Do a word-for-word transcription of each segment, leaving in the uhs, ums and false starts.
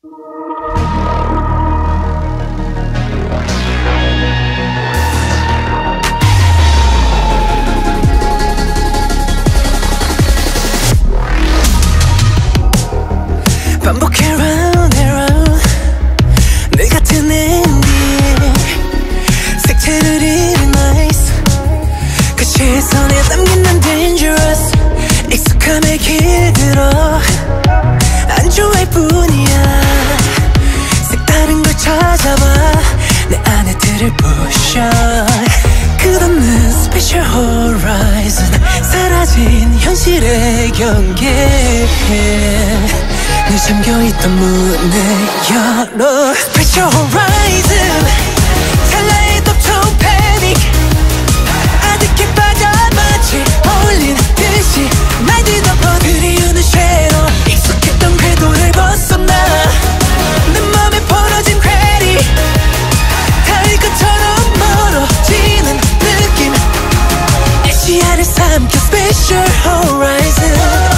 반복해 round and round 늘 같은 엔딩 색채를 잃은 nice 그 시선에 담긴 난 dangerous 익숙함에 길들어 안 좋아할 뿐이야 색다른 걸 찾아봐 내 안에 들을 부셔 끝없는 special horizon 사라진 현실의 경계 늘 잠겨있던 문을 열어 Special Horizon 찰나의 덮쳐온 패닉 아득히 빠져 마치 어울린 듯이 날 뒤덮어 그리우는 섀도우 익숙했던 궤도를 벗어나 내 맘에 벌어진 괴리 닿을 것처럼 멀어지는 느낌 내 시야를 삼켜 Special Horizon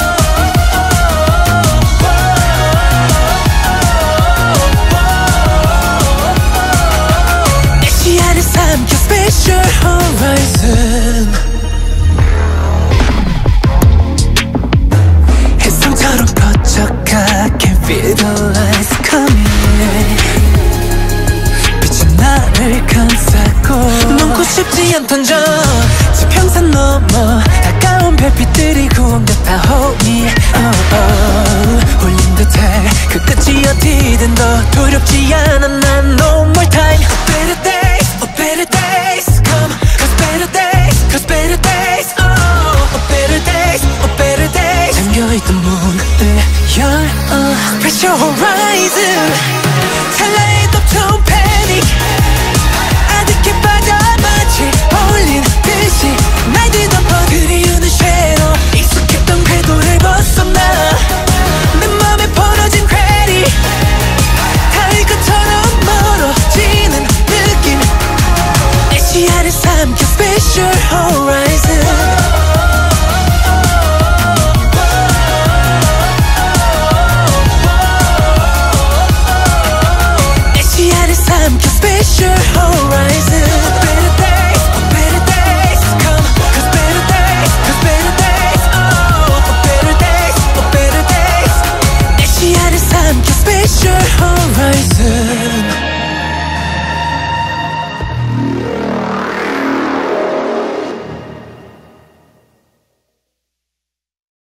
Special Horizon 햇살처럼 퍼져가 Can feel the lights coming 빛은 나를 감싸고 눈고 싶지 않던 저 지평선 넘어 다가온 별빛들이 구원 같아 Hold me oh, oh. 홀린 듯해 그 끝이 어디든 더 두렵지 않아 난 No more time Better days, oh better days come Cause better days, cause better days Oh, oh better days, oh better days 잠겨있던 문을 열어 Special Horizon 찰나의 덮쳐온